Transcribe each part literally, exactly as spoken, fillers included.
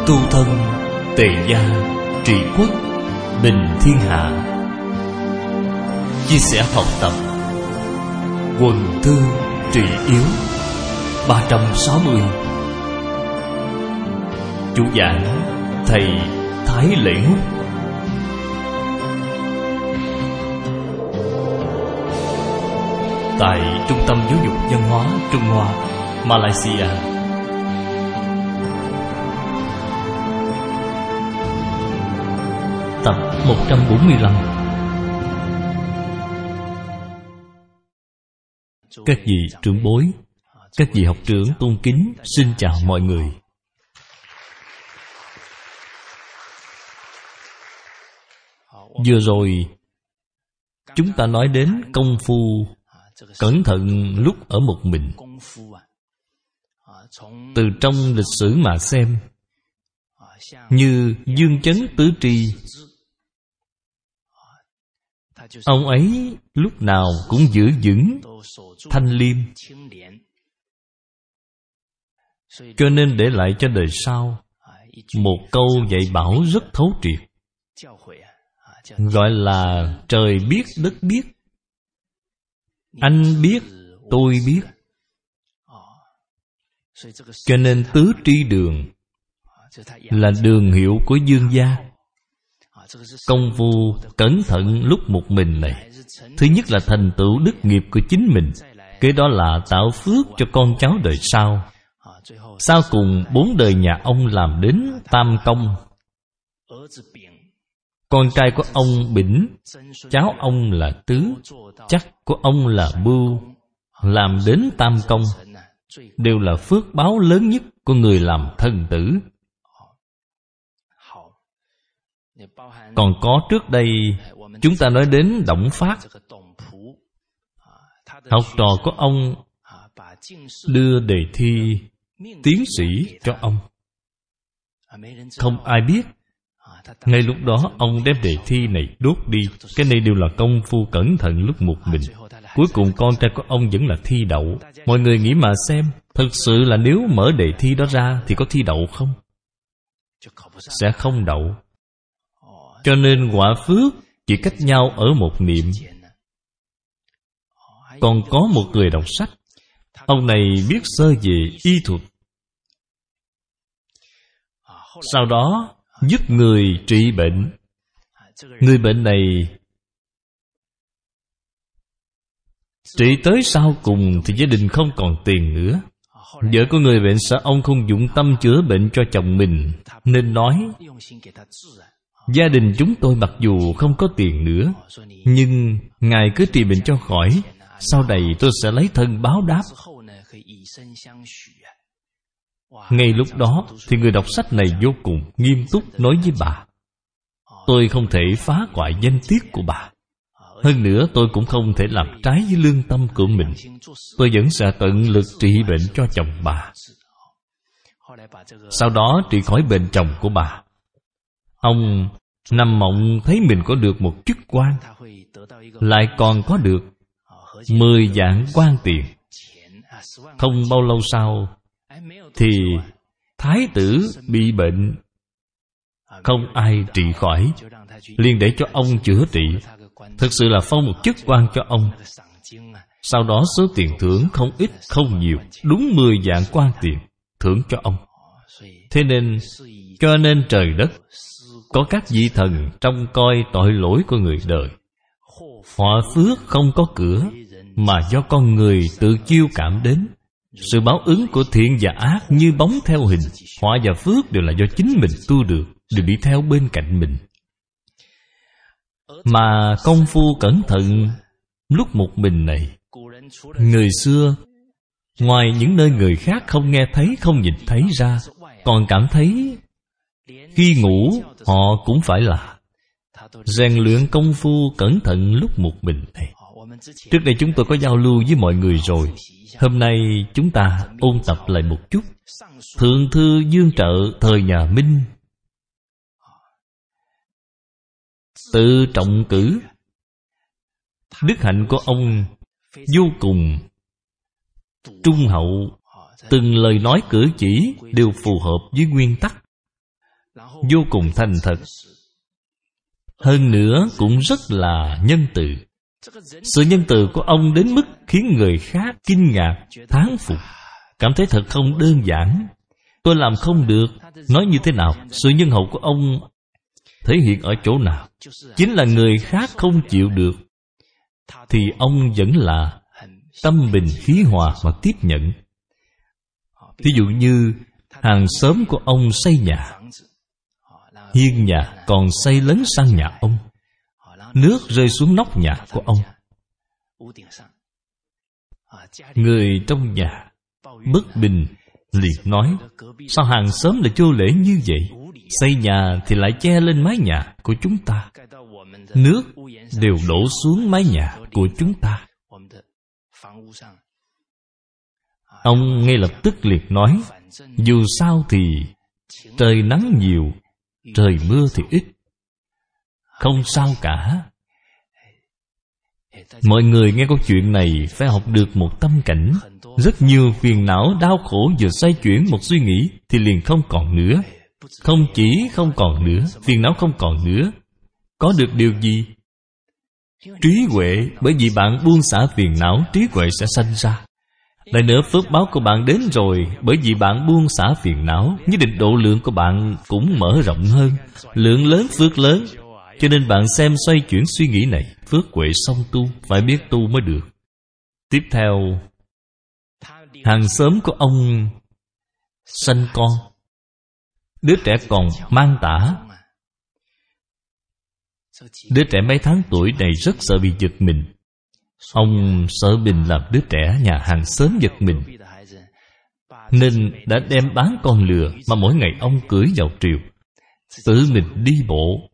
tu thân, tề gia, trị quốc, bình thiên hạ. Chia sẻ học tập, quần thư trị yếu. Ba trăm sáu mươi. Chủ giảng thầy Thái Lễ Húc. Tại Trung tâm Giáo dục Văn hóa Trung Hoa, Malaysia. Tập một trăm bốn mươi lăm. Các vị trưởng bối, các vị học trưởng tôn kính, xin chào mọi người. Vừa rồi chúng ta nói đến công phu cẩn thận lúc ở một mình. Từ trong lịch sử mà xem, như Dương Chấn Tứ Tri, ông ấy lúc nào cũng giữ vững thanh liêm, cho nên để lại cho đời sau một câu dạy bảo rất thấu triệt, gọi là trời biết đất biết, anh biết tôi biết. Cho nên tứ tri đường là đường hiệu của Dương gia. Công phu cẩn thận lúc một mình này, thứ nhất là thành tựu đức nghiệp của chính mình, kế đó là tạo phước cho con cháu đời sau. Sau cùng bốn đời nhà ông làm đến tam công. Con trai của ông Bỉnh, cháu ông là Tứ, chắc của ông là Bưu, làm đến tam công, đều là phước báo lớn nhất của người làm thân tử. Còn có trước đây chúng ta nói đến Đổng Phát, học trò của ông đưa đề thi tiến sĩ cho ông. Không ai biết. Ngay lúc đó ông đem đề thi này đốt đi. Cái này đều là công phu cẩn thận lúc một mình. Cuối cùng con trai của ông vẫn là thi đậu. Mọi người nghĩ mà xem, thực sự là nếu mở đề thi đó ra thì có thi đậu không? Sẽ không đậu. Cho nên quả phước chỉ cách nhau ở một niệm. Còn có một người đọc sách, ông này biết sơ về y thuật, sau đó giúp người trị bệnh. Người bệnh này trị tới sau cùng thì gia đình không còn tiền nữa. Vợ của người bệnh sợ ông không dụng tâm chữa bệnh cho chồng mình, nên nói: gia đình chúng tôi mặc dù không có tiền nữa, nhưng ngài cứ trị bệnh cho khỏi, sau này tôi sẽ lấy thân báo đáp. Ngay lúc đó thì người đọc sách này vô cùng nghiêm túc nói với bà: tôi không thể phá hoại danh tiết của bà. Hơn nữa tôi cũng không thể làm trái với lương tâm của mình. Tôi vẫn sẽ tận lực trị bệnh cho chồng bà. Sau đó trị khỏi bệnh chồng của bà. Ông nằm mộng thấy mình có được một chức quan, lại còn có được mười vạn quan tiền. Không bao lâu sau thì thái tử bị bệnh, không ai trị khỏi, liền để cho ông chữa trị. Thực sự là phong một chức quan cho ông. Sau đó số tiền thưởng không ít không nhiều, đúng mười vạn quan tiền thưởng cho ông. Thế nên cho nên trời đất có các vị thần trông coi tội lỗi của người đời. Họa phước không có cửa, mà do con người tự chiêu cảm đến. Sự báo ứng của thiện và ác như bóng theo hình. Họa và phước đều là do chính mình tu được, đều đi theo bên cạnh mình. Mà công phu cẩn thận lúc một mình này, người xưa ngoài những nơi người khác không nghe thấy, không nhìn thấy ra, còn cảm thấy khi ngủ họ cũng phải là rèn luyện công phu cẩn thận lúc một mình này. Trước đây chúng tôi có giao lưu với mọi người rồi. Hôm nay chúng ta ôn tập lại một chút. Thượng thư Dương Trợ thời nhà Minh, tự trọng cử. Đức hạnh của ông vô cùng trung hậu, từng lời nói cử chỉ đều phù hợp với nguyên tắc. vô cùng thành thật. Hơn nữa cũng rất là nhân từ. Sự nhân từ của ông đến mức khiến người khác kinh ngạc, thán phục, cảm thấy thật không đơn giản. Tôi làm không được. Nói như thế nào? Sự nhân hậu của ông thể hiện ở chỗ nào? Chính là người khác không chịu được thì ông vẫn là tâm bình khí hòa mà tiếp nhận. Thí dụ như hàng xóm của ông xây nhà, hiên nhà còn xây lấn sang nhà ông, nước rơi xuống nóc nhà của ông. Người trong nhà bất bình liền nói: sao hàng xóm lại vô lễ như vậy? Xây nhà thì lại che lên mái nhà của chúng ta, nước đều đổ xuống mái nhà của chúng ta. Ông ngay lập tức liền nói: dù sao thì trời nắng nhiều, trời mưa thì ít, không sao cả. Mọi người nghe câu chuyện này phải học được một tâm cảnh. Rất nhiều phiền não đau khổ vừa xoay chuyển một suy nghĩ thì liền không còn nữa. Không chỉ không còn nữa, phiền não không còn nữa. Có được điều gì? Trí huệ. Bởi vì bạn buông xả phiền não, trí huệ sẽ sanh ra. Lại nữa, phước báo của bạn đến rồi. Bởi vì bạn buông xả phiền não, nhất định độ lượng của bạn cũng mở rộng hơn. Lượng lớn phước lớn. Cho nên bạn xem xoay chuyển suy nghĩ này, phước huệ xong tu, phải biết tu mới được. Tiếp theo, hàng xóm của ông sanh con. Đứa trẻ còn mang tả. Đứa trẻ mấy tháng tuổi này rất sợ bị giật mình. Ông sợ mình làm đứa trẻ nhà hàng xóm giật mình, nên đã đem bán con lừa mà mỗi ngày ông cưỡi vào triều, tự mình đi bộ.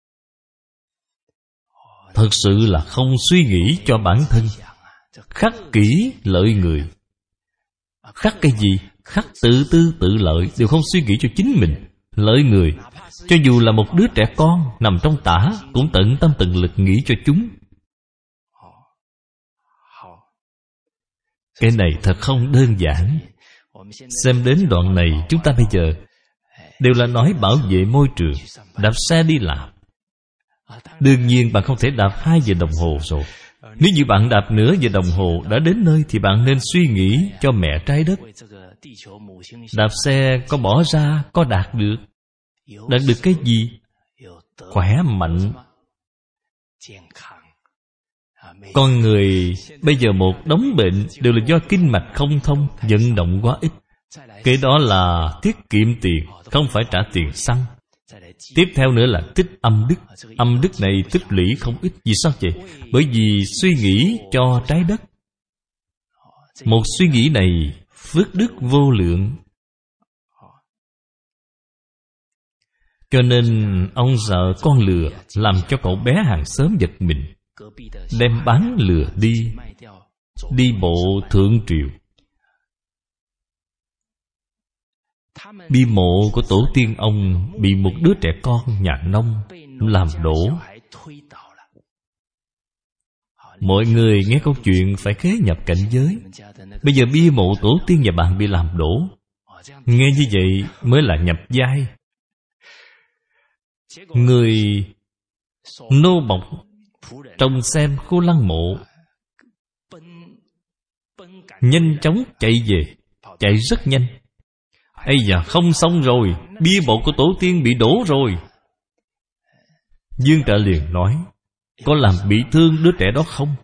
Thật sự là không suy nghĩ cho bản thân. Khắc kỹ lợi người. Khắc cái gì? Khắc tự tư tự lợi, đều không suy nghĩ cho chính mình. Lợi người, cho dù là một đứa trẻ con nằm trong tả, cũng tận tâm tận lực nghĩ cho chúng. Cái này thật không đơn giản. Xem đến đoạn này, chúng ta bây giờ đều là nói bảo vệ môi trường, đạp xe đi làm. Đương nhiên bạn không thể đạp hai giờ đồng hồ rồi. Nếu như bạn đạp nửa giờ đồng hồ đã đến nơi, thì bạn nên suy nghĩ cho mẹ trái đất. Đạp xe có bỏ ra, có đạt được. Đạt được cái gì? Khỏe mạnh. Con người bây giờ một đống bệnh đều là do kinh mạch không thông, vận động quá ít. Cái đó là tiết kiệm tiền, không phải trả tiền xăng. Tiếp theo nữa là tích âm đức. Âm đức này tích lũy không ít. Vì sao vậy? Bởi vì suy nghĩ cho trái đất. Một suy nghĩ này phước đức vô lượng. Cho nên ông sợ con lừa làm cho cậu bé hàng xóm giật mình, đem bán lừa đi, đi bộ thượng triều. Bia mộ của tổ tiên ông bị một đứa trẻ con nhà nông làm đổ. Mọi người nghe câu chuyện phải khế nhập cảnh giới. Bây giờ bia mộ tổ tiên nhà bạn bị làm đổ. Nghe như vậy mới là nhập giai. Người nô bộc trông xem khu lăng mộ, nhanh chóng chạy về, chạy rất nhanh. Ây da, không xong rồi, bia mộ của tổ tiên bị đổ rồi. Dương Trợ liền nói: có làm bị thương đứa trẻ đó không?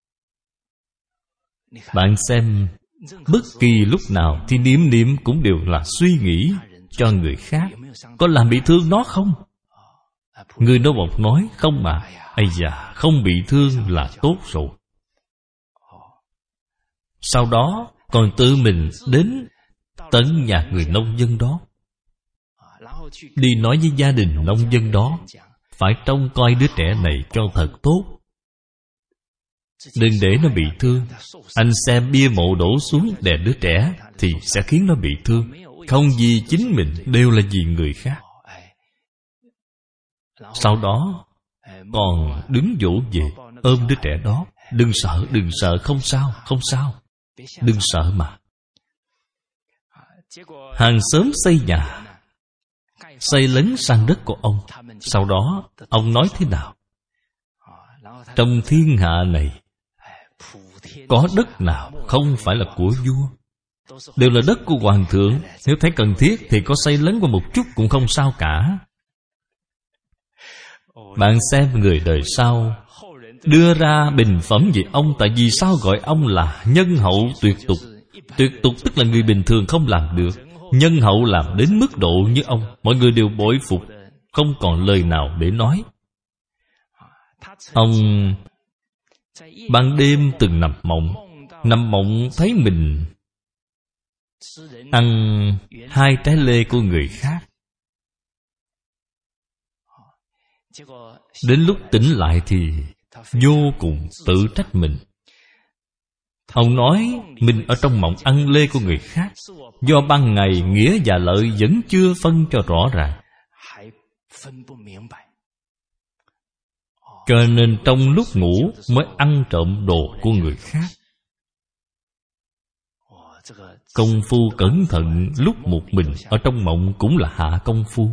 Bạn xem, bất kỳ lúc nào thì niệm niệm cũng đều là suy nghĩ cho người khác. Có làm bị thương nó không? Người nô bộc nói: không mà. Ây da, không bị thương là tốt rồi. Sau đó còn tự mình đến tận nhà người nông dân đó, đi nói với gia đình nông dân đó, phải trông coi đứa trẻ này cho thật tốt, đừng để nó bị thương. Anh xem bia mộ đổ xuống đè đứa trẻ thì sẽ khiến nó bị thương. Không vì chính mình, đều là vì người khác. Sau đó còn đứng dỗ về, ôm đứa trẻ đó: đừng sợ, đừng sợ, không sao, không sao, đừng sợ mà. Hàng xóm xây nhà, xây lấn sang đất của ông. Sau đó ông nói thế nào? Trong thiên hạ này có đất nào không phải là của vua? Đều là đất của hoàng thượng. Nếu thấy cần thiết thì có xây lấn qua một chút cũng không sao cả. Bạn xem người đời sau đưa ra bình phẩm về ông. Tại vì sao gọi ông là nhân hậu tuyệt tục? Tuyệt tục tức là người bình thường không làm được. Nhân hậu làm đến mức độ như ông, mọi người đều bội phục, không còn lời nào để nói. Ông ban đêm từng nằm mộng. Nằm mộng thấy mình ăn hai trái lê của người khác. Đến lúc tỉnh lại thì vô cùng tự trách mình. Ông nói mình ở trong mộng ăn lê của người khác, do ban ngày nghĩa và lợi vẫn chưa phân cho rõ ràng, cho nên trong lúc ngủ mới ăn trộm đồ của người khác. Công phu cẩn thận lúc một mình ở trong mộng cũng là hạ công phu.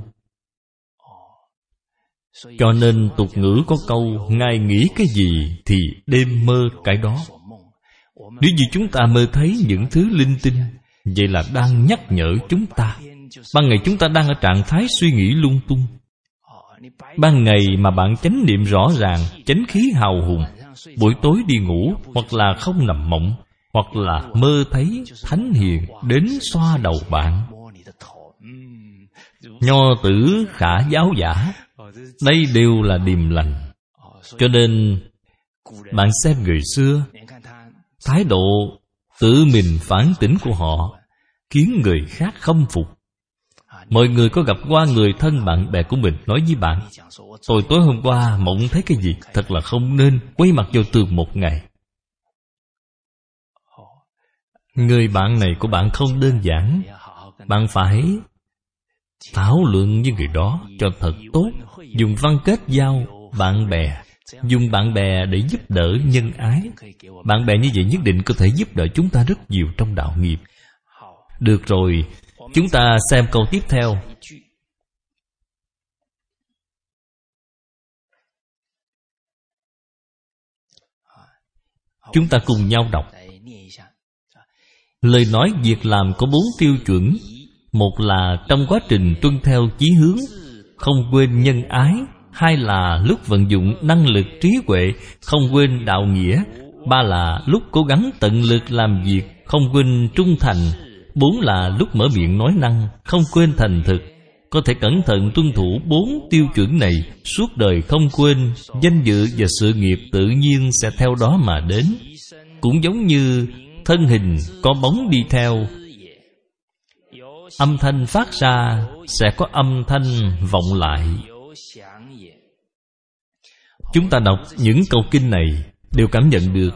Cho nên tục ngữ có câu ngài nghĩ cái gì thì đêm mơ cái đó. Nếu như chúng ta mơ thấy những thứ linh tinh, vậy là đang nhắc nhở chúng ta. Ban ngày chúng ta đang ở trạng thái suy nghĩ lung tung. Ban ngày mà bạn chánh niệm rõ ràng, chánh khí hào hùng, buổi tối đi ngủ hoặc là không nằm mộng, hoặc là mơ thấy thánh hiền đến xoa đầu bạn. Nho tử khả giáo giả, đây đều là điềm lành. Cho nên bạn xem người xưa, thái độ tự mình phản tỉnh của họ khiến người khác khâm phục. Mọi người có gặp qua người thân bạn bè của mình nói với bạn: tôi tối hôm qua mộng thấy cái gì, thật là không nên, quay mặt vào tường một ngày. Người bạn này của bạn không đơn giản. Bạn phải thảo luận với người đó cho thật tốt, dùng văn kết giao bạn bè, dùng bạn bè để giúp đỡ nhân ái. Bạn bè như vậy nhất định có thể giúp đỡ chúng ta rất nhiều trong đạo nghiệp. Được rồi, chúng ta xem câu tiếp theo. Chúng ta cùng nhau đọc. Lời nói việc làm có bốn tiêu chuẩn. Một là trong quá trình tuân theo chí hướng, không quên nhân ái. Hai là lúc vận dụng năng lực trí huệ, không quên đạo nghĩa. Ba là lúc cố gắng tận lực làm việc, không quên trung thành. Bốn là lúc mở miệng nói năng, không quên thành thực. Có thể cẩn thận tuân thủ bốn tiêu chuẩn này, suốt đời không quên, danh dự và sự nghiệp tự nhiên sẽ theo đó mà đến. Cũng giống như thân hình có bóng đi theo, âm thanh phát ra sẽ có âm thanh vọng lại. Chúng ta đọc những câu kinh này đều cảm nhận được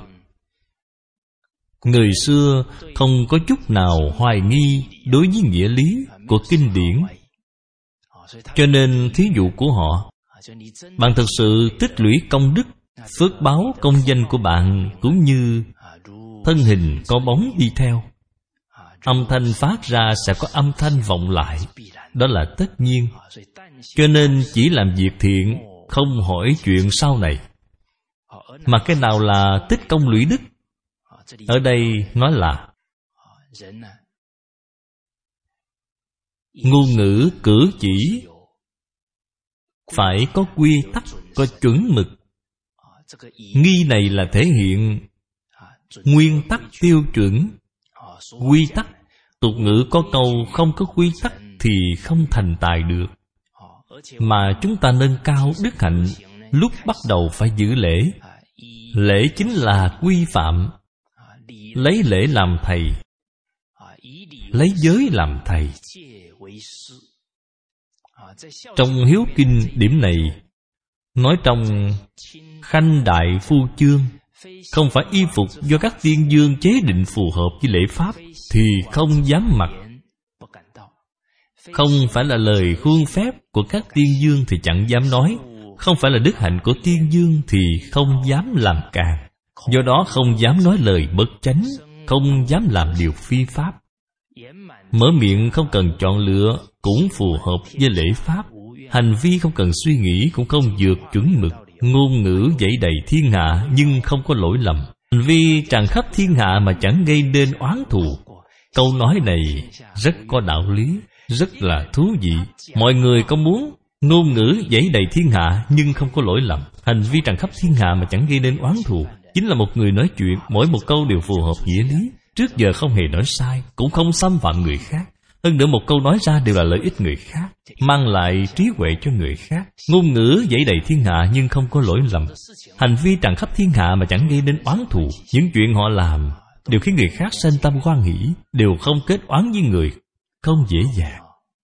người xưa không có chút nào hoài nghi đối với nghĩa lý của kinh điển. Cho nên thí dụ của họ, bạn thực sự tích lũy công đức, phước báo công danh của bạn cũng như thân hình có bóng đi theo. Âm thanh phát ra sẽ có âm thanh vọng lại, đó là tất nhiên. Cho nên chỉ làm việc thiện, không hỏi chuyện sau này. Mà cái nào là tích công lũy đức? Ở đây nói là ngôn ngữ cử chỉ phải có quy tắc, có chuẩn mực. Nghi này là thể hiện nguyên tắc tiêu chuẩn. Quy tắc, tục ngữ có câu không có quy tắc thì không thành tài được. Mà chúng ta nâng cao đức hạnh, lúc bắt đầu phải giữ lễ. Lễ chính là quy phạm. Lấy lễ làm thầy, lấy giới làm thầy. Trong Hiếu Kinh điểm này nói trong khanh đại phu chương, không phải y phục do các tiên dương chế định phù hợp với lễ pháp thì không dám mặc. Không phải là lời khuôn phép của các tiên dương thì chẳng dám nói. Không phải là đức hạnh của tiên dương thì không dám làm càng. Do đó không dám nói lời bất chánh, không dám làm điều phi pháp. Mở miệng không cần chọn lựa cũng phù hợp với lễ pháp. Hành vi không cần suy nghĩ cũng không vượt chuẩn mực. Ngôn ngữ dạy đầy thiên hạ nhưng không có lỗi lầm. Hành vi tràn khắp thiên hạ mà chẳng gây nên oán thù. Câu nói này rất có đạo lý, rất là thú vị. Mọi người có muốn ngôn ngữ dạy đầy thiên hạ nhưng không có lỗi lầm, hành vi tràn khắp thiên hạ mà chẳng gây nên oán thù, chính là một người nói chuyện mỗi một câu đều phù hợp nghĩa lý, trước giờ không hề nói sai, cũng không xâm phạm người khác. Hơn nữa một câu nói ra đều là lợi ích người khác, mang lại trí huệ cho người khác. Ngôn ngữ dạy đầy thiên hạ nhưng không có lỗi lầm, hành vi tràn khắp thiên hạ mà chẳng gây nên oán thù. Những chuyện họ làm đều khiến người khác sanh tâm hoan hỷ, đều không kết oán với người, không dễ dàng.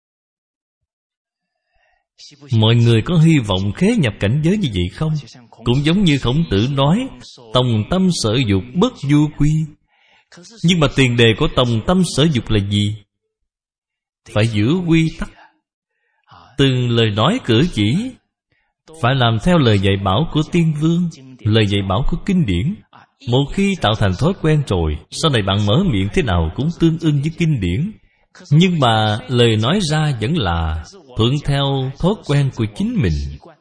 Mọi người có hy vọng khế nhập cảnh giới như vậy không? Cũng giống như Khổng Tử nói, tòng tâm sở dục bất du quy. Nhưng mà tiền đề của tòng tâm sở dục là gì? Phải giữ quy tắc. Từng lời nói cử chỉ phải làm theo lời dạy bảo của tiên vương, lời dạy bảo của kinh điển. Một khi tạo thành thói quen rồi, sau này bạn mở miệng thế nào cũng tương ưng với kinh điển. Nhưng mà lời nói ra vẫn là thuận theo thói quen của chính mình.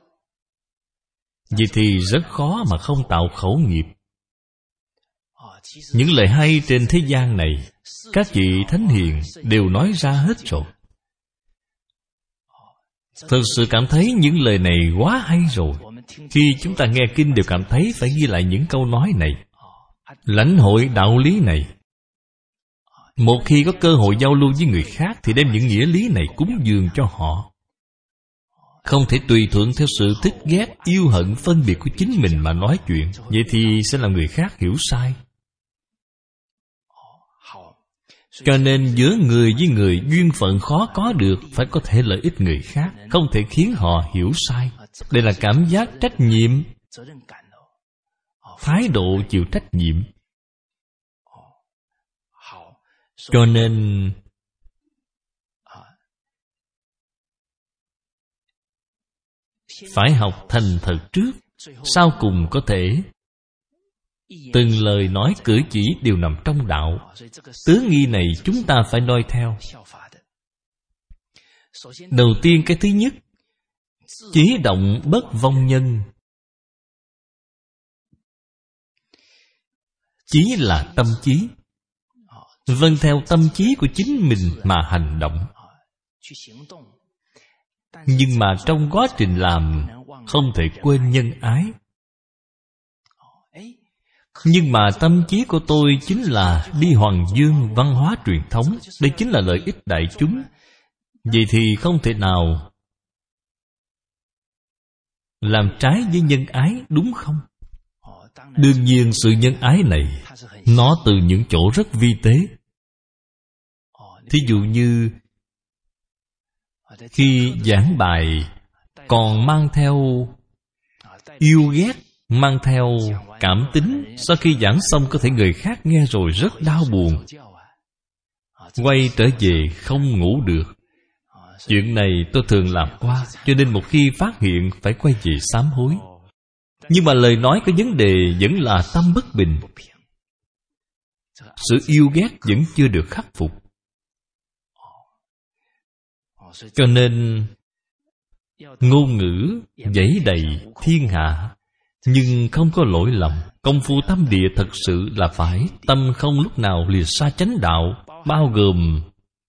Vậy thì rất khó mà không tạo khẩu nghiệp. Những lời hay trên thế gian này, các vị thánh hiền đều nói ra hết rồi. Thực sự cảm thấy những lời này quá hay rồi. Khi chúng ta nghe kinh đều cảm thấy phải ghi lại những câu nói này, lãnh hội đạo lý này. Một khi có cơ hội giao lưu với người khác thì đem những nghĩa lý này cúng dường cho họ. Không thể tùy thuận theo sự thích ghét, yêu hận, phân biệt của chính mình mà nói chuyện. Vậy thì sẽ làm người khác hiểu sai. Cho nên giữa người với người duyên phận khó có được, phải có thể lợi ích người khác, không thể khiến họ hiểu sai. Đây là cảm giác trách nhiệm, thái độ chịu trách nhiệm. Cho nên phải học thành thật trước, sau cùng có thể từng lời nói cử chỉ đều nằm trong đạo. Tứ nghi này chúng ta phải noi theo. Đầu tiên cái thứ nhất, chí động bất vong nhân. Chí là tâm chí, vâng theo tâm chí của chính mình mà hành động. Nhưng mà trong quá trình làm không thể quên nhân ái. Nhưng mà tâm chí của tôi chính là đi hoàng dương văn hóa truyền thống. Đây chính là lợi ích đại chúng. Vậy thì không thể nào làm trái với nhân ái, đúng không? Đương nhiên sự nhân ái này nó từ những chỗ rất vi tế. Thí dụ như khi giảng bài còn mang theo yêu ghét, mang theo cảm tính, sau khi giảng xong có thể người khác nghe rồi rất đau buồn, quay trở về không ngủ được. Chuyện này tôi thường làm qua, cho nên một khi phát hiện phải quay về sám hối. Nhưng mà lời nói có vấn đề vẫn là tâm bất bình, sự yêu ghét vẫn chưa được khắc phục. Cho nên ngôn ngữ dẫy đầy thiên hạ nhưng không có lỗi lầm. Công phu tâm địa thật sự là phải tâm không lúc nào lìa xa chánh đạo, bao gồm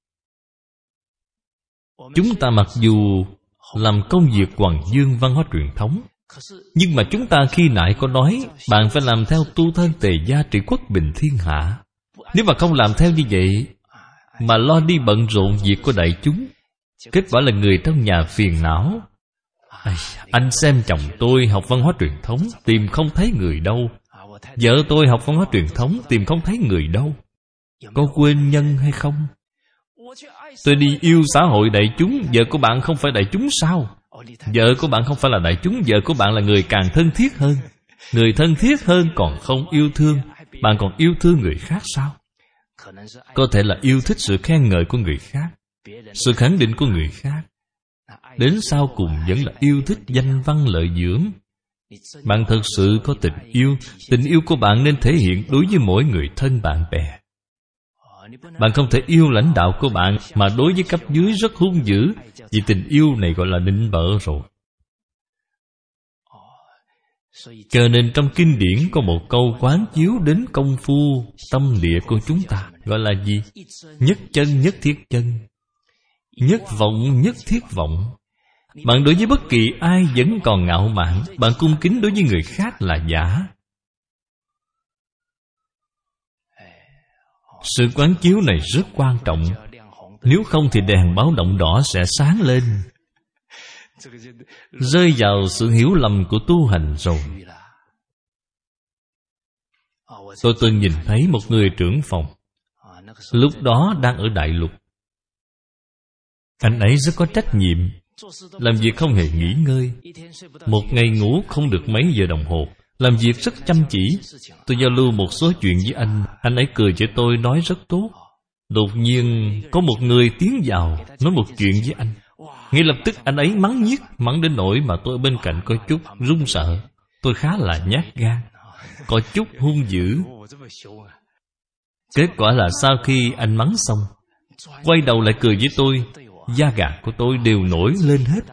chúng ta mặc dù làm công việc hoàng dương văn hóa truyền thống, nhưng mà chúng ta khi nãy có nói bạn phải làm theo tu thân tề gia trị quốc bình thiên hạ. Nếu mà không làm theo như vậy mà lo đi bận rộn việc của đại chúng, kết quả là người trong nhà phiền não. À, anh xem chồng tôi học văn hóa truyền thống tìm không thấy người đâu, vợ tôi học văn hóa truyền thống tìm không thấy người đâu. Có quên nhân hay không? Tôi đi yêu xã hội đại chúng, vợ của bạn không phải đại chúng sao? Vợ của bạn không phải là đại chúng, vợ của bạn là người càng thân thiết hơn. Người thân thiết hơn còn không yêu thương, bạn còn yêu thương người khác sao? Có thể là yêu thích sự khen ngợi của người khác, sự khẳng định của người khác. Đến sau cùng vẫn là yêu thích danh văn lợi dưỡng. Bạn thật sự có tình yêu, tình yêu của bạn nên thể hiện đối với mỗi người thân bạn bè. Bạn không thể yêu lãnh đạo của bạn mà đối với cấp dưới rất hung dữ, vì tình yêu này gọi là nịnh bợ rồi. Cho nên trong kinh điển có một câu quán chiếu đến công phu tâm địa của chúng ta, gọi là gì? Nhất chân nhất thiết chân, nhất vọng nhất thiết vọng. Bạn đối với bất kỳ ai vẫn còn ngạo mạn, bạn cung kính đối với người khác là giả. Sự quán chiếu này rất quan trọng. Nếu không thì đèn báo động đỏ sẽ sáng lên, rơi vào sự hiểu lầm của tu hành rồi. Tôi từng nhìn thấy một người trưởng phòng, lúc đó đang ở Đại Lục. Anh ấy rất có trách nhiệm, làm việc không hề nghỉ ngơi. Một ngày ngủ không được mấy giờ đồng hồ, làm việc rất chăm chỉ. Tôi giao lưu một số chuyện với anh, anh ấy cười với tôi nói rất tốt. Đột nhiên có một người tiến vào nói một chuyện với anh. Ngay lập tức anh ấy mắng nhiếc, mắng đến nỗi mà tôi ở bên cạnh có chút run sợ. Tôi khá là nhát gan, có chút hung dữ. Kết quả là sau khi anh mắng xong, quay đầu lại cười với tôi, da gà của tôi đều nổi lên hết.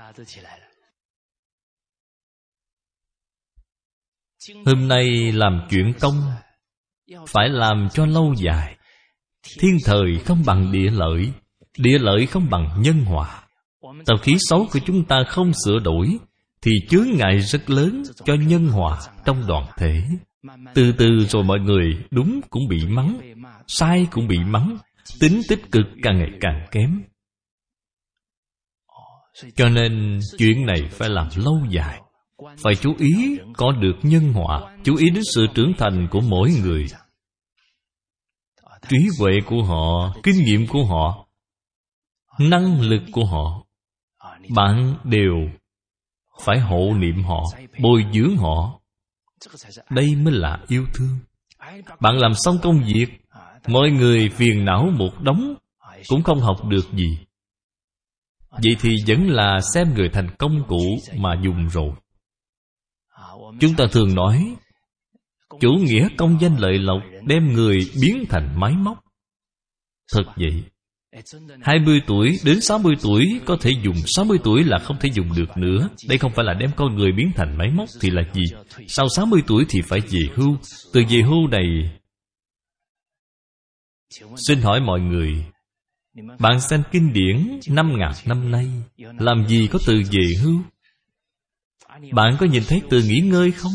Hôm nay làm chuyện công phải làm cho lâu dài. Thiên thời không bằng địa lợi, địa lợi không bằng nhân hòa. Tập khí xấu của chúng ta không sửa đổi thì chướng ngại rất lớn cho nhân hòa trong đoàn thể. Từ từ rồi mọi người đúng cũng bị mắng, sai cũng bị mắng, tính tích cực càng ngày càng kém. Cho nên chuyện này phải làm lâu dài, phải chú ý có được nhân hòa, chú ý đến sự trưởng thành của mỗi người, trí huệ của họ, kinh nghiệm của họ, năng lực của họ. Bạn đều phải hộ niệm họ, bồi dưỡng họ. Đây mới là yêu thương. Bạn làm xong công việc, mọi người phiền não một đống, cũng không học được gì. Vậy thì vẫn là xem người thành công cụ mà dùng rồi. Chúng ta thường nói chủ nghĩa công danh lợi lộc đem người biến thành máy móc. Thật vậy. Hai mươi tuổi đến sáu mươi tuổi có thể dùng, sáu mươi tuổi là không thể dùng được nữa. Đây không phải là đem con người biến thành máy móc thì là gì? Sau sáu mươi tuổi thì phải về hưu. Từ về hưu này, xin hỏi mọi người, bạn xem kinh điển năm ngàn năm nay, làm gì có từ về hưu? Bạn có nhìn thấy từ nghỉ ngơi không?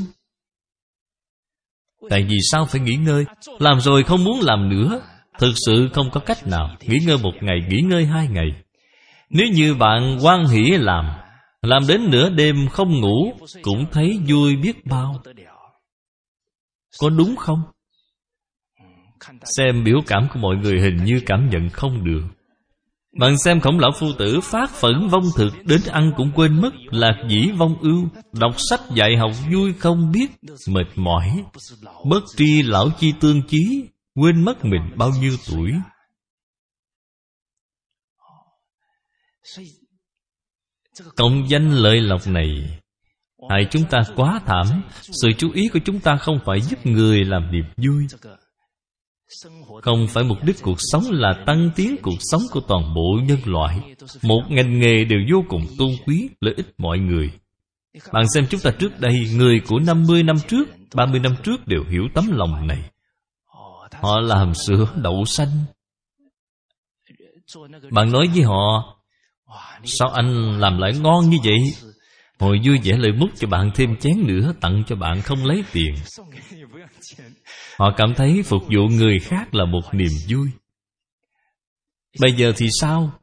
Tại vì sao phải nghỉ ngơi? Làm rồi không muốn làm nữa, thực sự không có cách nào. Nghỉ ngơi một ngày, nghỉ ngơi hai ngày. Nếu như bạn hoan hỉ làm, làm đến nửa đêm không ngủ, cũng thấy vui biết bao. Có đúng không? Xem biểu cảm của mọi người hình như cảm nhận không được. Bạn xem Khổng Lão Phu Tử phát phẫn vong thực, đến ăn cũng quên mất, lạc dĩ vong ưu. Đọc sách dạy học vui không biết, mệt mỏi. Bất tri lão chi tương chí, quên mất mình bao nhiêu tuổi. Công danh lợi lộc này hại chúng ta quá thảm. Sự chú ý của chúng ta không phải giúp người làm niềm vui. Không phải mục đích cuộc sống là tăng tiến cuộc sống của toàn bộ nhân loại. Một ngành nghề đều vô cùng tôn quý, lợi ích mọi người. Bạn xem chúng ta trước đây, người của năm mươi năm trước, ba mươi năm trước đều hiểu tấm lòng này. Họ làm sữa đậu xanh. Bạn nói với họ, sao anh làm lại ngon như vậy? Hồi vui vẻ lời múc cho bạn thêm chén nữa, tặng cho bạn không lấy tiền. Họ cảm thấy phục vụ người khác là một niềm vui. Bây giờ thì sao?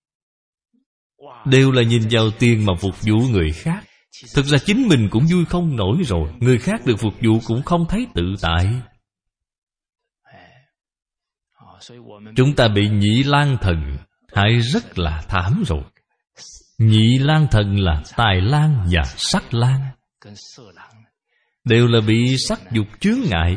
Đều là nhìn vào tiền mà phục vụ người khác. Thực ra chính mình cũng vui không nổi rồi, người khác được phục vụ cũng không thấy tự tại. Chúng ta bị nhị lang thần hại rất là thảm rồi. Nhị lang thần là tài lang và sắc lang, đều là bị sắc dục chướng ngại.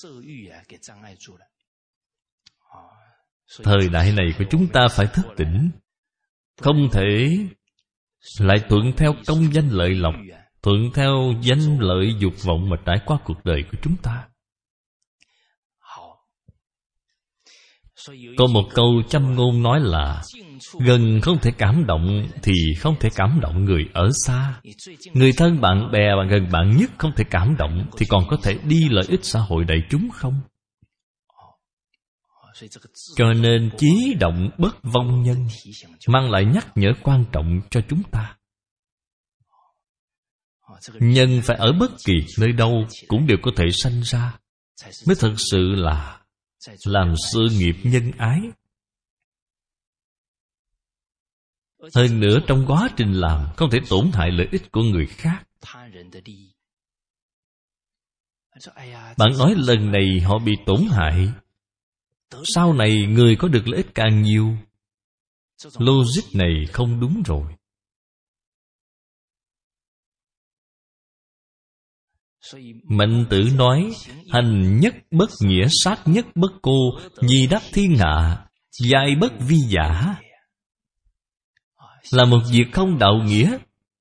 Thời đại này của chúng ta phải thức tỉnh, không thể lại thuận theo công danh lợi lộc, thuận theo danh lợi dục vọng mà trải qua cuộc đời của chúng ta. Có một câu châm ngôn nói là gần không thể cảm động thì không thể cảm động người ở xa. Người thân bạn bè và gần bạn nhất không thể cảm động thì còn có thể đi lợi ích xã hội đại chúng không? Cho nên chí động bất vong nhân mang lại nhắc nhở quan trọng cho chúng ta. Nhân phải ở bất kỳ nơi đâu cũng đều có thể sanh ra, mới thật sự là làm sự nghiệp nhân ái. Hơn nữa trong quá trình làm không thể tổn hại lợi ích của người khác. Bạn nói lần này họ bị tổn hại, sau này người có được lợi ích càng nhiều. Logic này không đúng rồi. Mạnh Tử nói hành nhất bất nghĩa, sát nhất bất cô, nhi đắc thiên hạ, giai bất vi giả. Là một việc không đạo nghĩa.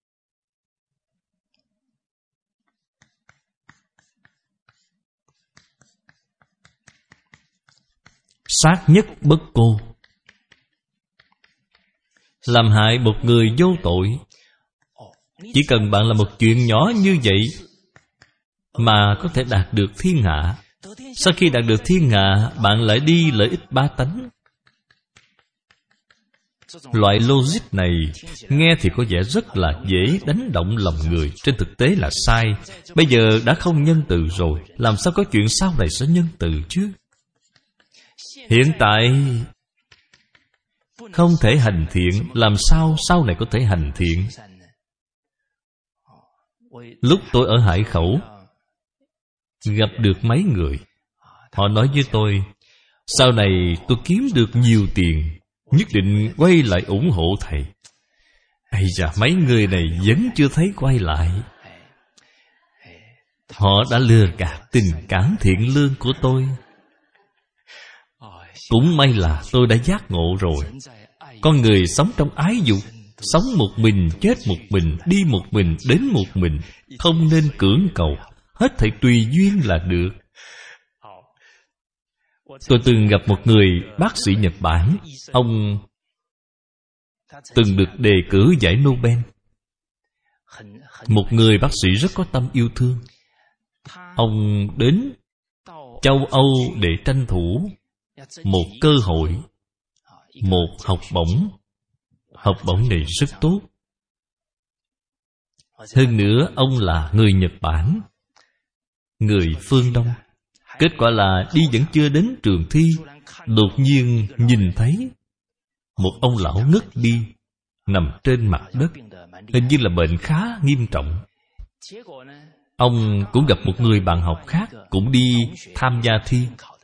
Sát nhất bất cô, làm hại một người vô tội. Chỉ cần bạn làm một chuyện nhỏ như vậy mà có thể đạt được thiên hạ. Sau khi đạt được thiên hạ, bạn lại đi lợi ích ba tánh. Loại logic này nghe thì có vẻ rất là dễ đánh động lòng người, trên thực tế là sai. Bây giờ đã không nhân từ rồi, làm sao có chuyện sau này sẽ nhân từ chứ? Hiện tại không thể hành thiện, làm sao sau này có thể hành thiện? Lúc tôi ở Hải Khẩu gặp được mấy người, họ nói với tôi, sau này tôi kiếm được nhiều tiền, nhất định quay lại ủng hộ thầy. Ây da, mấy người này vẫn chưa thấy quay lại. Họ đã lừa gạt tình cảm thiện lương của tôi. Cũng may là tôi đã giác ngộ rồi. Con người sống trong ái dục, sống một mình, chết một mình, đi một mình, đến một mình, không nên cưỡng cầu, hết thảy tùy duyên là được. Tôi từng gặp một người bác sĩ Nhật Bản. Ông từng được đề cử giải Nobel. Một người bác sĩ rất có tâm yêu thương. Ông đến châu Âu để tranh thủ một cơ hội, một học bổng. Học bổng này rất tốt. Hơn nữa ông là người Nhật Bản, người phương Đông. Kết quả là đi vẫn chưa đến trường thi, đột nhiên nhìn thấy một ông lão ngất đi, nằm trên mặt đất, hình như là bệnh khá nghiêm trọng. Ông cũng gặp một người bạn học khác cũng đi tham gia thi.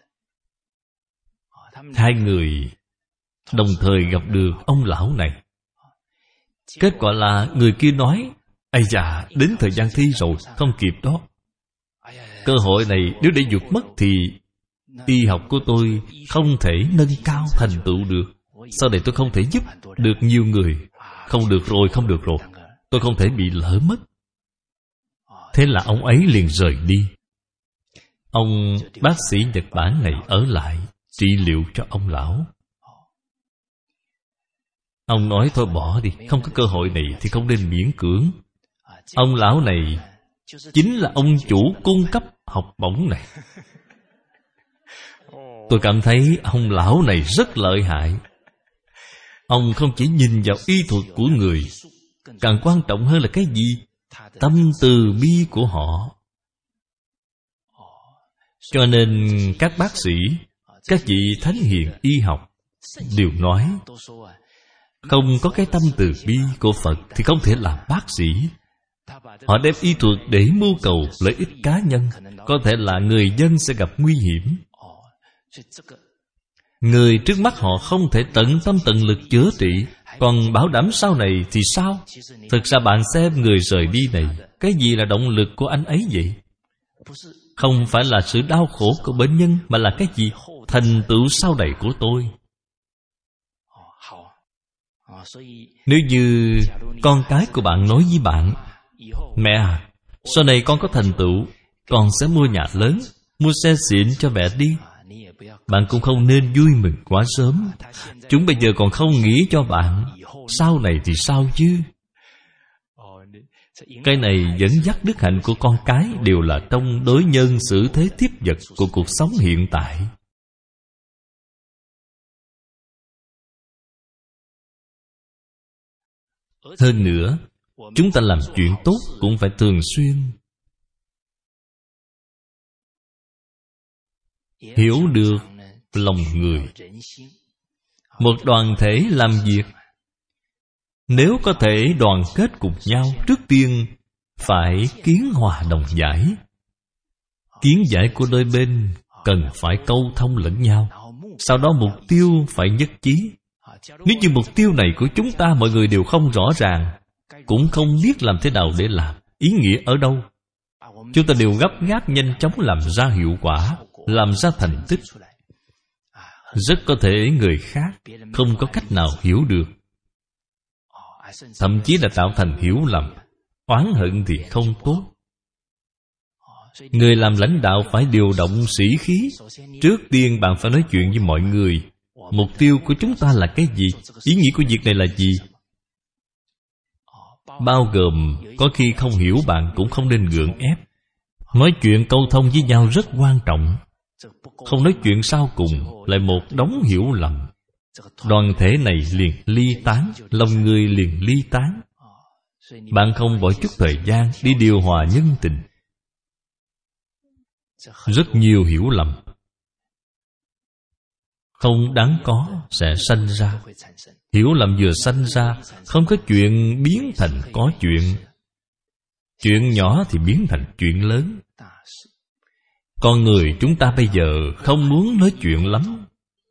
Hai người đồng thời gặp được ông lão này. Kết quả là người kia nói, ây da, đến thời gian thi rồi, không kịp đó. Cơ hội này nếu để vụt mất thì y học của tôi không thể nâng cao thành tựu được. Sau này tôi không thể giúp được nhiều người. Không được rồi, không được rồi, tôi không thể bị lỡ mất. Thế là ông ấy liền rời đi. Ông bác sĩ Nhật Bản này ở lại trị liệu cho ông lão. Ông nói thôi bỏ đi, không có cơ hội này thì không nên miễn cưỡng. Ông lão này chính là ông chủ cung cấp học bổng này. Tôi cảm thấy ông lão này rất lợi hại. Ông không chỉ nhìn vào y thuật của người, càng quan trọng hơn là cái gì? Tâm từ bi của họ. Cho nên các bác sĩ, các vị thánh hiền y học đều nói, không có cái tâm từ bi của Phật thì không thể làm bác sĩ. Họ đem y thuật để mưu cầu lợi ích cá nhân, có thể là người dân sẽ gặp nguy hiểm. Người trước mắt họ không thể tận tâm tận lực chữa trị, còn bảo đảm sau này thì sao? Thực ra bạn xem người rời đi này, cái gì là động lực của anh ấy vậy? Không phải là sự đau khổ của bệnh nhân, mà là cái gì? Thành tựu sau này của tôi. Nếu như con cái của bạn nói với bạn, mẹ à, sau này con có thành tựu, con sẽ mua nhà lớn, mua xe xịn cho mẹ đi. Bạn cũng không nên vui mừng quá sớm. Chúng bây giờ còn không nghĩ cho bạn, sau này thì sao chứ? Cái này dẫn dắt đức hạnh của con cái đều là trong đối nhân xử thế tiếp vật của cuộc sống hiện tại. Hơn nữa, chúng ta làm chuyện tốt cũng phải thường xuyên hiểu được lòng người. Một đoàn thể làm việc, nếu có thể đoàn kết cùng nhau, trước tiên phải kiến hòa đồng giải. Kiến giải của đôi bên cần phải câu thông lẫn nhau. Sau đó mục tiêu phải nhất trí. Nếu như mục tiêu này của chúng ta mọi người đều không rõ ràng, cũng không biết làm thế nào để làm, ý nghĩa ở đâu, chúng ta đều gấp gáp nhanh chóng làm ra hiệu quả, làm ra thành tích, rất có thể người khác không có cách nào hiểu được, thậm chí là tạo thành hiểu lầm. Oán hận thì không tốt. Người làm lãnh đạo phải điều động sĩ khí. Trước tiên bạn phải nói chuyện với mọi người. Mục tiêu của chúng ta là cái gì? Ý nghĩa của việc này là gì? Bao gồm có khi không hiểu bạn cũng không nên gượng ép. Nói chuyện câu thông với nhau rất quan trọng. Không nói chuyện sau cùng lại một đống hiểu lầm, đoàn thể này liền ly tán, lòng người liền ly tán. Bạn không bỏ chút thời gian đi điều hòa nhân tình, rất nhiều hiểu lầm không đáng có sẽ sanh ra. Hiểu lầm vừa sanh ra, không có chuyện biến thành có chuyện. Chuyện nhỏ thì biến thành chuyện lớn. Con người chúng ta bây giờ không muốn nói chuyện lắm.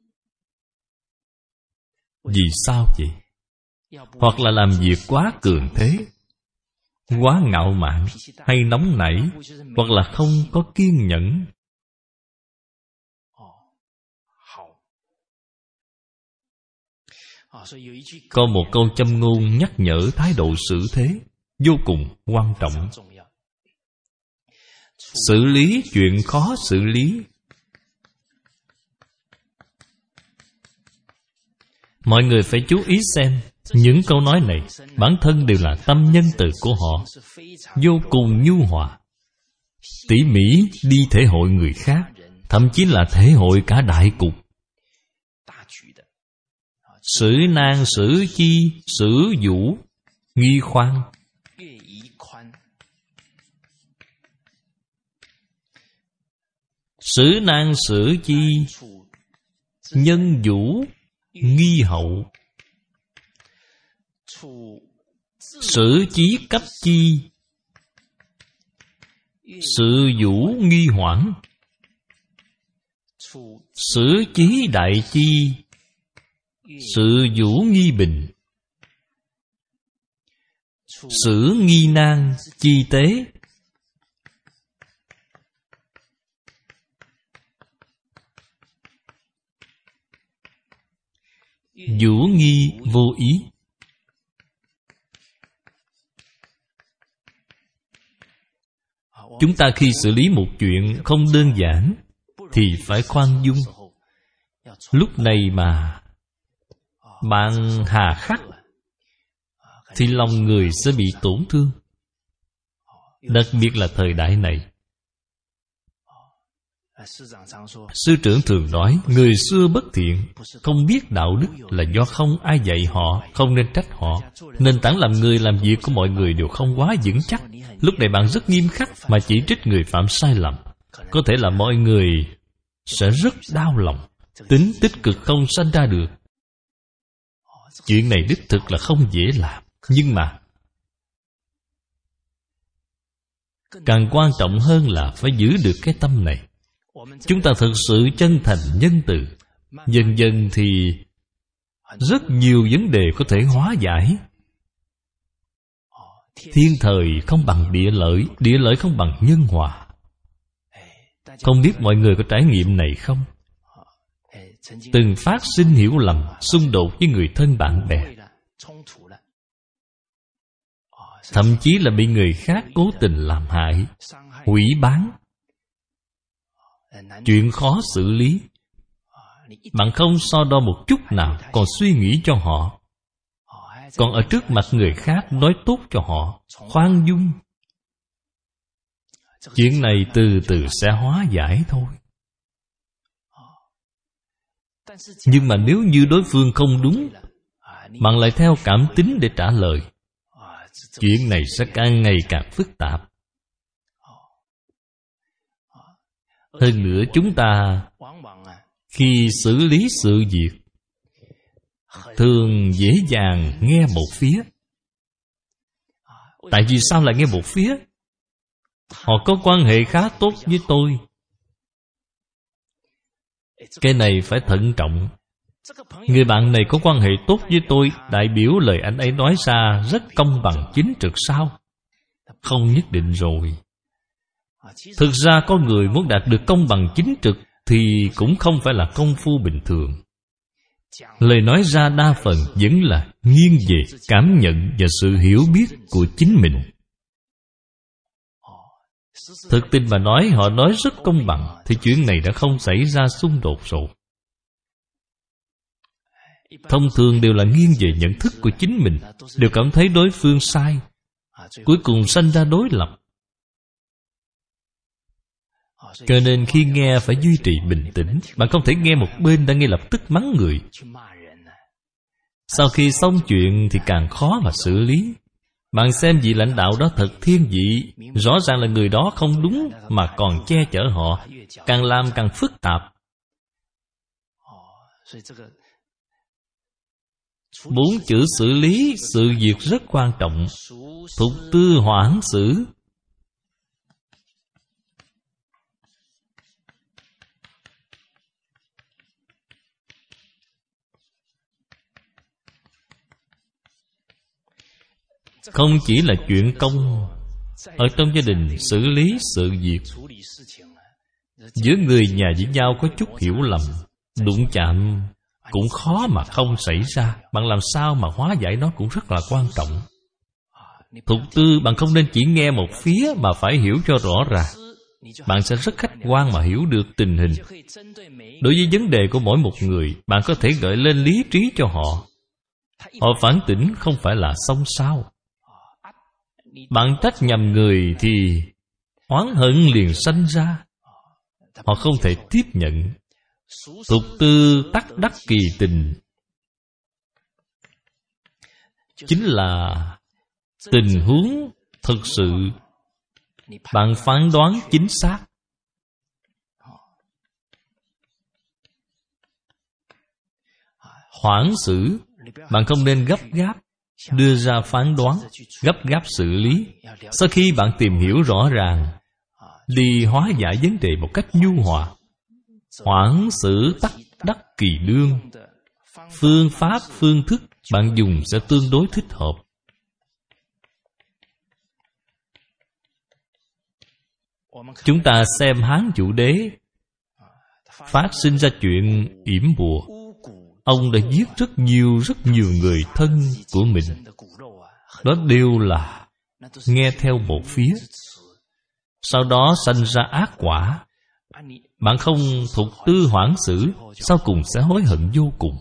Vì sao vậy? Hoặc là làm việc quá cường thế, quá ngạo mạn, hay nóng nảy, hoặc là không có kiên nhẫn. Có một câu châm ngôn nhắc nhở thái độ xử thế vô cùng quan trọng. Xử lý chuyện khó xử lý. Mọi người phải chú ý xem, những câu nói này bản thân đều là tâm nhân từ của họ, vô cùng nhu hòa, tỉ mỉ đi thể hội người khác, thậm chí là thể hội cả đại cục. Xử nan xử chi, xử vũ nghi khoan. Xử nan xử chi, nhân vũ nghi hậu. Xử trí cấp chi, sự vũ nghi hoãn. Xử trí đại chi, sự vũ nghi bình. Xử nghi nan chi tế. Vũ nghi vô ý. Chúng ta khi xử lý một chuyện không đơn giản thì phải khoan dung. Lúc này mà bạn hà khắc thì lòng người sẽ bị tổn thương. Đặc biệt là thời đại này. Sư trưởng thường nói, người xưa bất thiện, không biết đạo đức là do không ai dạy họ, không nên trách họ. Nền tảng làm người làm việc của mọi người đều không quá vững chắc. Lúc này bạn rất nghiêm khắc mà chỉ trích người phạm sai lầm, có thể là mọi người sẽ rất đau lòng, tính tích cực không sanh ra được. Chuyện này đích thực là không dễ làm. Nhưng mà càng quan trọng hơn là phải giữ được cái tâm này. Chúng ta thực sự chân thành nhân từ, dần dần thì rất nhiều vấn đề có thể hóa giải. Thiên thời không bằng địa lợi, địa lợi không bằng nhân hòa. Không biết mọi người có trải nghiệm này không? Từng phát sinh hiểu lầm, xung đột với người thân bạn bè, thậm chí là bị người khác cố tình làm hại, hủy bán. chuyện khó xử lý. Bạn không so đo một chút nào, còn suy nghĩ cho họ, còn ở trước mặt người khác nói tốt cho họ, khoan dung. Chuyện này từ từ sẽ hóa giải thôi. Nhưng mà nếu như đối phương không đúng, bạn lại theo cảm tính để trả lời, chuyện này sẽ càng ngày càng phức tạp. Hơn nữa chúng ta khi xử lý sự việc thường dễ dàng nghe một phía. Tại vì sao lại nghe một phía? Họ có quan hệ khá tốt với tôi. Cái này phải thận trọng. Người bạn này có quan hệ tốt với tôi, đại biểu lời anh ấy nói ra rất công bằng chính trực sao? Không nhất định rồi. Thực ra có người muốn đạt được công bằng chính trực thì cũng không phải là công phu bình thường. Lời nói ra đa phần vẫn là nghiêng về cảm nhận và sự hiểu biết của chính mình. Thực tình mà nói, họ nói rất công bằng thì chuyện này đã không xảy ra xung đột rồi. Thông thường đều là nghiêng về nhận thức của chính mình, đều cảm thấy đối phương sai, cuối cùng sanh ra đối lập. Cho nên khi nghe phải duy trì bình tĩnh. Bạn không thể nghe một bên đã ngay lập tức mắng người. Sau khi xong chuyện thì càng khó mà xử lý. Bạn xem vị lãnh đạo đó thật thiên vị, rõ ràng là người đó không đúng mà còn che chở họ, càng làm càng phức tạp. Bốn chữ xử lý sự việc rất quan trọng. Thục tư hoãn xử. Không chỉ là chuyện công, ở trong gia đình xử lý sự việc, giữa người nhà với nhau có chút hiểu lầm, đụng chạm cũng khó mà không xảy ra. Bạn làm sao mà hóa giải nó cũng rất là quan trọng. Thục tư, bạn không nên chỉ nghe một phía mà phải hiểu cho rõ ràng. Bạn sẽ rất khách quan mà hiểu được tình hình. Đối với vấn đề của mỗi một người, bạn có thể gợi lên lý trí cho họ. Họ phản tỉnh không phải là xong sao. Bạn trách nhầm người thì oán hận liền sanh ra. Họ không thể tiếp nhận. Tục tư tắc đắc kỳ tình, chính là tình huống thực sự bạn phán đoán chính xác. Hoãn xử, bạn không nên gấp gáp đưa ra phán đoán, gấp gáp xử lý. Sau khi bạn tìm hiểu rõ ràng, đi hóa giải vấn đề một cách nhu hòa. Hoãn xử tắc đắc kỳ đương. Phương pháp, phương thức bạn dùng sẽ tương đối thích hợp. Chúng ta xem Hán Vũ Đế phát sinh ra chuyện yểm bùa. Ông đã giết rất nhiều rất nhiều người thân của mình. Đó đều là nghe theo một phía, sau đó sanh ra ác quả. Bạn không thục tư hoãn xử, sau cùng sẽ hối hận vô cùng.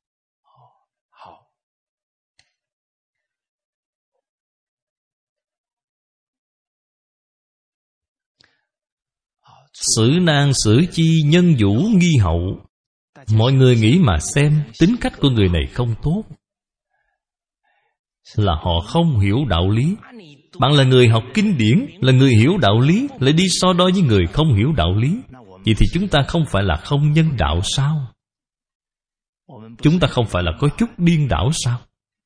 Xử nan xử chi nhân vũ nghi hậu. Mọi người nghĩ mà xem, tính cách của người này không tốt, là họ không hiểu đạo lý. Bạn là người học kinh điển, là người hiểu đạo lý, lại đi so đo với người không hiểu đạo lý. Vậy thì chúng ta không phải là không nhân đạo sao? Chúng ta không phải là có chút điên đảo sao?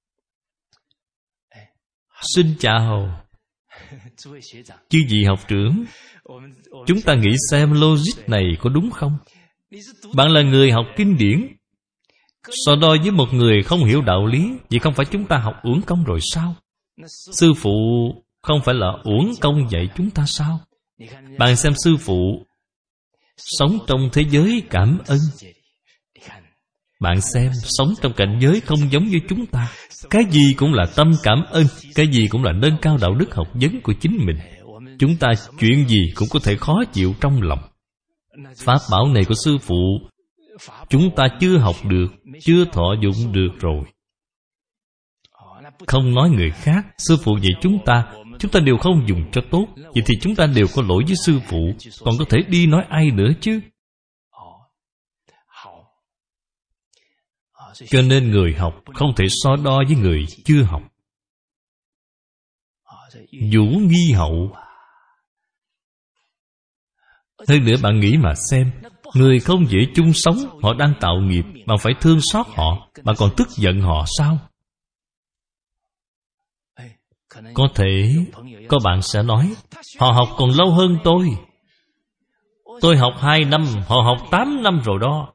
Xin chào chư vị học trưởng. Chúng ta nghĩ xem logic này có đúng không? Bạn là người học kinh điển, so đo với một người không hiểu đạo lý, vậy không phải chúng ta học uổng công rồi sao? Sư phụ không phải là uổng công dạy chúng ta sao? Bạn xem sư phụ sống trong thế giới cảm ơn. Bạn xem sống trong cảnh giới không giống như chúng ta. Cái gì cũng là tâm cảm ơn, cái gì cũng là nâng cao đạo đức học vấn của chính mình. Chúng ta chuyện gì cũng có thể khó chịu trong lòng. Pháp bảo này của sư phụ chúng ta chưa học được, chưa thọ dụng được rồi. Không nói người khác, sư phụ dạy chúng ta, chúng ta đều không dùng cho tốt. Vậy thì chúng ta đều có lỗi với sư phụ, còn có thể đi nói ai nữa chứ? Cho nên người học không thể so đo với người chưa học. Vũ nghi hậu. Hơn nữa bạn nghĩ mà xem, người không dễ chung sống, họ đang tạo nghiệp, bạn phải thương xót họ, bạn còn tức giận họ sao? Có thể có bạn sẽ nói, họ học còn lâu hơn tôi. Tôi học hai năm, họ học tám năm rồi đó.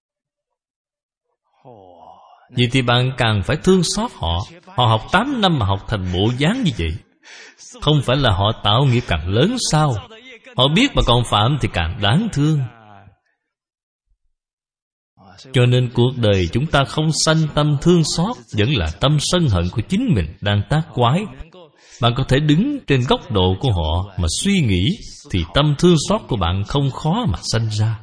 Vậy thì bạn càng phải thương xót họ. Họ học tám năm mà học thành bộ dáng như vậy, không phải là họ tạo nghiệp càng lớn sao? Họ biết mà còn phạm thì càng đáng thương. Cho nên cuộc đời chúng ta không sanh tâm thương xót, vẫn là tâm sân hận của chính mình đang tác quái. Bạn có thể đứng trên góc độ của họ mà suy nghĩ, thì tâm thương xót của bạn không khó mà sanh ra.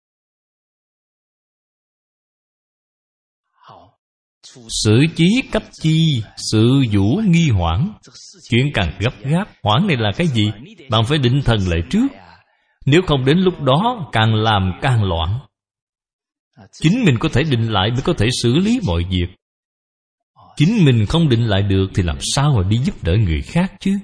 Xử trí cấp chi, sự vũ nghi hoảng. Chuyện càng gấp gáp, hoảng này là cái gì? Bạn phải định thần lại trước. Nếu không đến lúc đó càng làm càng loạn. Chính mình có thể định lại mới có thể xử lý mọi việc. Chính mình không định lại được thì làm sao mà đi giúp đỡ người khác chứ?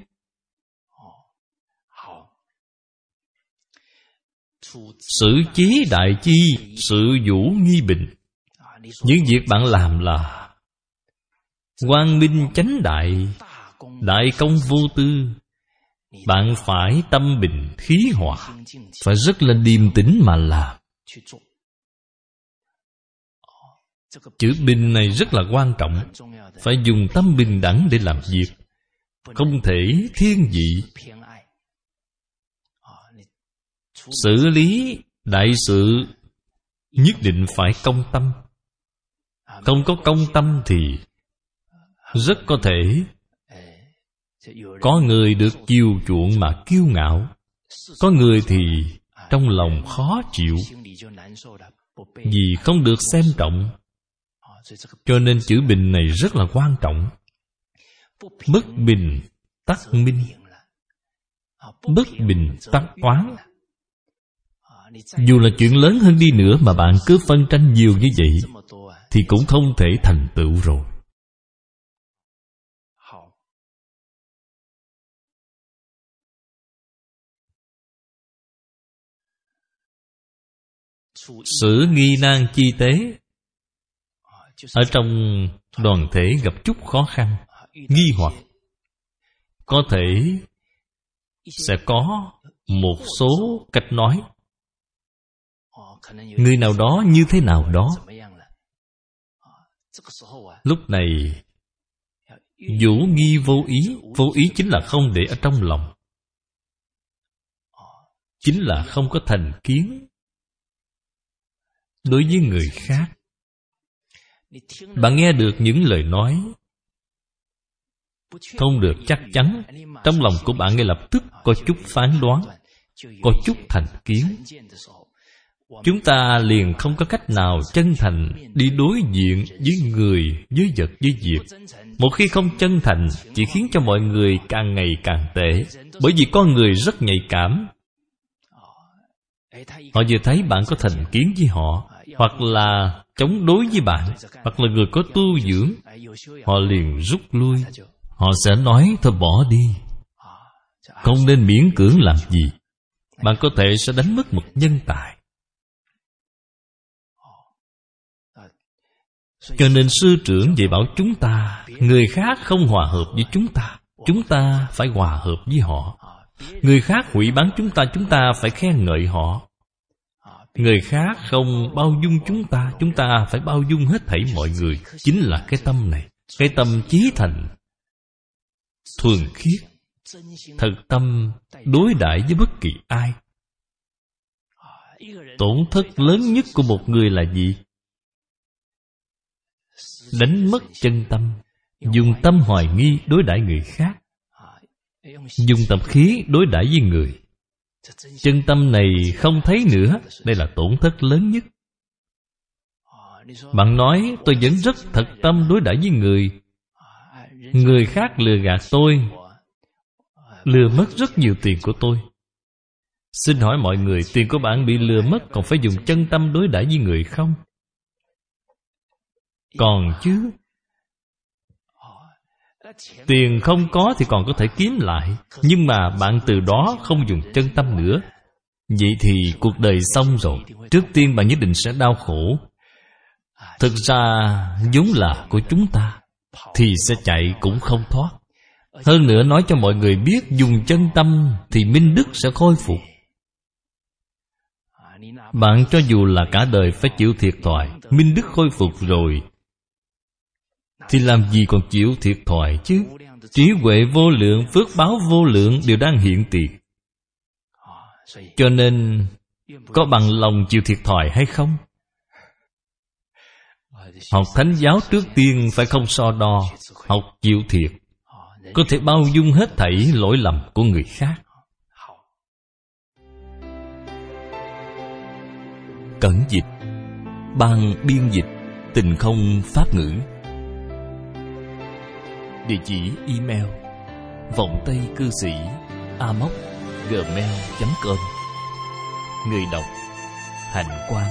Xử trí đại chi, sự vũ nghi bình. Những việc bạn làm là quang minh chánh đại, đại công vô tư. Bạn phải tâm bình khí hòa, phải rất là điềm tĩnh mà làm. Chữ bình này rất là quan trọng. Phải dùng tâm bình đẳng để làm việc, không thể thiên vị. Xử lý đại sự nhất định phải công tâm. Không có công tâm thì rất có thể có người được chiều chuộng mà kiêu ngạo, có người thì trong lòng khó chịu vì không được xem trọng. Cho nên chữ bình này rất là quan trọng. Bất bình tắc minh, bất bình tắc oán. Dù là chuyện lớn hơn đi nữa mà bạn cứ phân tranh nhiều như vậy thì cũng không thể thành tựu rồi. Xử nghi nan chi tế. Ở trong đoàn thể gặp chút khó khăn, nghi hoặc, có thể sẽ có một số cách nói. Người nào đó như thế nào đó. Lúc này vũ nghi vô ý. Vô ý chính là không để ở trong lòng, chính là không có thành kiến đối với người khác. Bạn nghe được những lời nói không được chắc chắn, trong lòng của bạn ngay lập tức có chút phán đoán, có chút thành kiến. Chúng ta liền không có cách nào chân thành đi đối diện với người, với vật, với việc. Một khi không chân thành, chỉ khiến cho mọi người càng ngày càng tệ. Bởi vì con người rất nhạy cảm. Họ vừa thấy bạn có thành kiến với họ, hoặc là chống đối với bạn, hoặc là người có tu dưỡng, họ liền rút lui. Họ sẽ nói thôi bỏ đi, không nên miễn cưỡng làm gì. Bạn có thể sẽ đánh mất một nhân tài. Cho nên sư trưởng dạy bảo chúng ta, người khác không hòa hợp với chúng ta, chúng ta phải hòa hợp với họ. Người khác hủy báng chúng ta, chúng ta phải khen ngợi họ. Người khác không bao dung chúng ta, chúng ta phải bao dung hết thảy mọi người. Chính là cái tâm này, cái tâm chí thành, thuần khiết, thật tâm đối đãi với bất kỳ ai. Tổn thất lớn nhất của một người là gì? Đánh mất chân tâm. Dùng tâm hoài nghi đối đãi người khác, dùng tập khí đối đãi với người. Chân tâm này không thấy nữa, đây là tổn thất lớn nhất. Bạn nói tôi vẫn rất thật tâm đối đãi với người, người khác lừa gạt tôi, lừa mất rất nhiều tiền của tôi. Xin hỏi mọi người, tiền của bạn bị lừa mất còn phải dùng chân tâm đối đãi với người không? Còn chứ. Tiền không có thì còn có thể kiếm lại, nhưng mà bạn từ đó không dùng chân tâm nữa, vậy thì cuộc đời xong rồi. Trước tiên bạn nhất định sẽ đau khổ. Thực ra vốn là của chúng ta, thì sẽ chạy cũng không thoát. Hơn nữa nói cho mọi người biết, dùng chân tâm thì minh đức sẽ khôi phục. Bạn cho dù là cả đời phải chịu thiệt thòi, minh đức khôi phục rồi thì làm gì còn chịu thiệt thòi chứ? Trí huệ vô lượng, phước báo vô lượng đều đang hiện tiền. Cho nên có bằng lòng chịu thiệt thòi hay không? Học thánh giáo trước tiên phải không so đo, học chịu thiệt, có thể bao dung hết thảy lỗi lầm của người khác. Cẩn dịch, ban biên dịch Tình Không Pháp Ngữ. Địa chỉ email vọng tây cư sĩ a m o c gmail chấm com. Người đọc Hạnh Quang.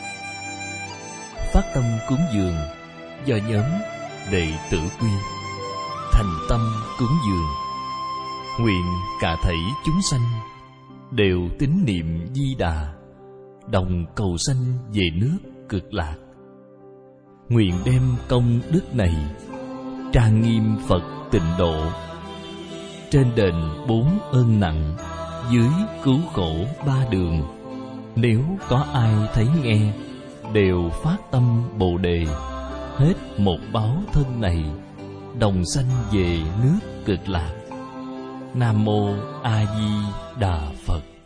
Phát tâm cúng dường do nhóm Đệ tử Quy. Thành tâm cúng dường, nguyện cả thảy chúng sanh đều tín niệm Di Đà, đồng cầu sanh về nước Cực Lạc. Nguyện đem công đức này trang nghiêm Phật Tịnh Độ, trên đền bốn ơn nặng, dưới cứu khổ ba đường. Nếu có ai thấy nghe, đều phát tâm Bồ Đề, hết một báo thân này, đồng sanh về nước Cực Lạc. Nam Mô A Di Đà Phật.